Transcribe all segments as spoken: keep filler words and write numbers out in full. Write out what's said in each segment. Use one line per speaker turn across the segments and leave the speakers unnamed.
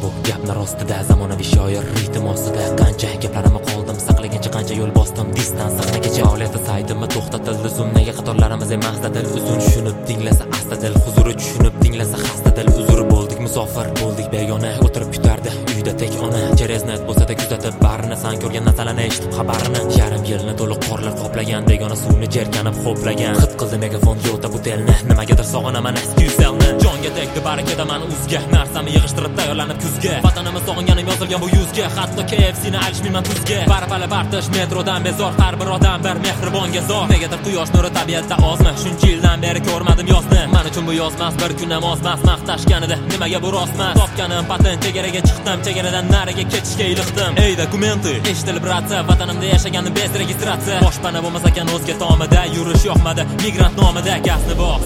bu gapni rostida, zamonaviy shoir ritm ostida. Qancha gaplarimni qoldim saqlagancha, qancha yo'l bosdim distansiyaga. Kecha faoliyati saytimi to'xtatildi, zoomdagi qatorlarimiz emas dil uzun. Tushunib tinglasa asta dil huzuri, tushunib tinglasa xasta dil uzr. Bo'ldik musofir, bo'ldik begona, o'tirib kutardi uyda tek ona. Chereznat bo'lsa-da kuzatib barini, san ko'rgan narsalarni eshitib xabarini. Yarim yilni to'liq qorlar qoplagan, begona suvni jerkanib xo'plagan. Xit qildi megafonga o'ta bu telni, nimagadir sog'inaman eski uselni. Jonga tegdi barakaman o'zga, narsani yig'ishtirib tayyorlanib kuzga. Vatanimni sog'inganim yozilgan bu yuzga, hatto K F C ni alishmayman tuzga. Barabala bartish metrodan bezor, har bir odam bir mehribonga zor. Negadir quyosh nuri tabiatda ozmi, shuncha yildan beri ko'rmadim yozni. Men uchun bu yozmas, bir kun ham ozmas, maqtashganida nimaga bu rostmas. Topganim patent, chegaraga chiqdim, chegaradan nariga ketishga iliqdim. Ey dokumenti, eshitilib ratsa, vatanimda yashaganni bez registratsiya. Boshpana bo'lmas ekan o'zga tomida, yurish yoqmadi migrant nomida. Gazni bos,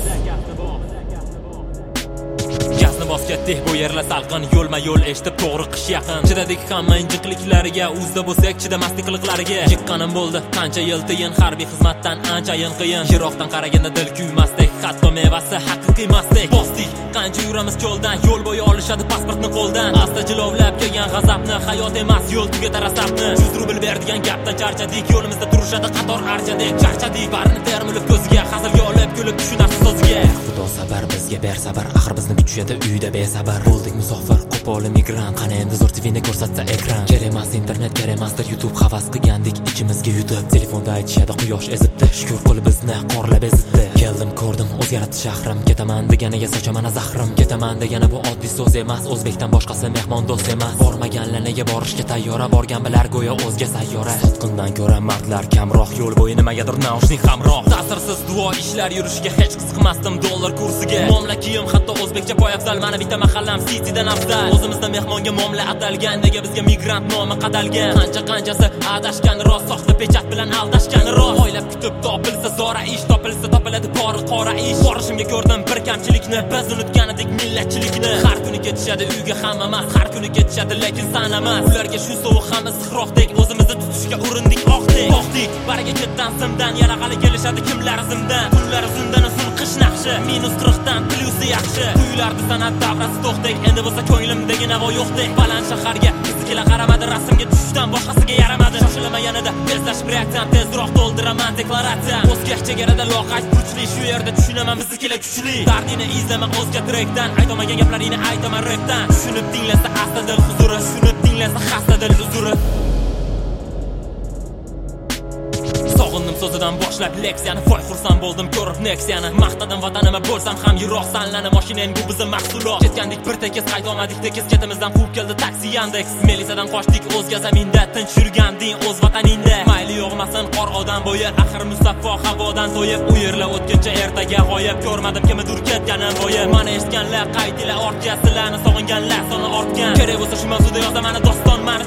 gazni bos ketdik bu yerlar salqin, yo'lma yo'l eshitib to'g'ri qish yaqin. Chidadik hamma injiqliklariga, o'zda bo'lsak chidamaslik qiliqlariga. Chiqqanim bo'ldi qancha yil tiyin, harbiy xizmatdan anchayin qiyin. Yiroqdan qaraganda dil kuymasdik, hatto mevasi haqiqiy masdik. Bosdik qancha yuramiz cho'ldan, yo'l bo'yi olishadi pasportni qo'ldan. Asta jilovlab kelgan g'azabni, hayot emas yo'l tugatar asabni. yuz rubl berdigan gapdan charchadik, yo'limizda turishadi qator archadek. Charchadik barini termilib ko'ziga, hazilga olib kulib tushunarsiz so'ziga. Xudo sabr bizga ber sabr, axir bizni kuchaydi uyda besabr. Bo'ldik musofir, qo'pol migrant, qani endi zo'r T V'ni ko'rsatsa ekran. Kerak emas internet, kerak emasdir YouTube, havas qilgandik ichimizga yutib. Telefonda aytishadi quyosh ezibdi, shukur qil bizni qorlab ezibdi. Keldim ko'rdim o'zgardi shahrim, ketaman deganiga sochaman zahrim. Ketaman degani bu oddiy so'z emas, o'zbekdan boshqasi mehmon do'st emas. Bormaganlarga borishga tayyora, borgan bilar go'yo o'zga sayyora. Sotqindan ko'ra mardlar kamroq, yo'l bo'yi nimagadir naushnik hamroh. Ta'sirsiz duo ishlar yurishiga hech qiziqmasdim dollar kursiga. Mamlakiyim hatto o'zbekcha poyafzal, mana bitta mahallam Citydan afzal. O'zimizda mehmonga muomala atalgan, nega bizga migrant nomi qadalgan. Qancha qanchasi adashgan rost, soxta pechat bilan aldashgan rost. Oylab kutib topilsa zora ish, topilsa topiladi pori qora ish. Borishimga ko'rdim bir kamchilikni, biz unutgan edik millatchilikni. Har kuni ketishadi uyga hamma emas, har kuni ketishadi lekin san emas. Ularga shu sovuq hamma sixroqdek, o'zimizni tutishga urindik oqdek. Oqdik baraga ketdan simdan, yana hali kelishadi kimlar zimdan. Kunlar zindan usul qish naqshi, minus qirq dan plyusi yaxshi. Tuyulardi san'at davrasi to'xtek, endi bo'lsa ko'nglimdagi navo yo'qdek. Baland shaharga bizga qaramadi, rasmga tushdan boshqasiga yaramadi. Shoshilaman yanada, tezlashib reaksiyan, tezroq to'ldiraman deklaratsiya. O'zga chegarada loqayd kuchli, shu yerda tushunaman biznikilar kuchli. Dardini izlama o'zga trekdan, aytolmagan gaplaringni aytaman rapdan. Tushunib tinglasa asta dil huzuri, tushunib tinglasa xasta dil uzuri. Sog'indim so'zidan boshlab leksiyani, voy xursand bo'ldim ko'rib Nexia'ni. Maqtadim vatanimga bo'lsam ham yiroq sanlani, mashinang bu bizning mahsulot. Ketgandik bir tekis, qaytolmadik tekis, ketimizdan quvib keldi taksi Yandex. Melisadan qochdik o'zga zaminda, tinch yurganding o'z vataningda. Mayli yo'g'masin qor odam bo'yi, axir musaffo havodan to'yib. U yerlar o'tguncha ertaga g'oyib, ko'rmadim kimnidir ketganim bo'yi. Mana eshitganlar qaytdilar ortga, sizlarni sog'inganlar soni ortgan. Kerak bo'lsa shu mavzuda yozaman doston, men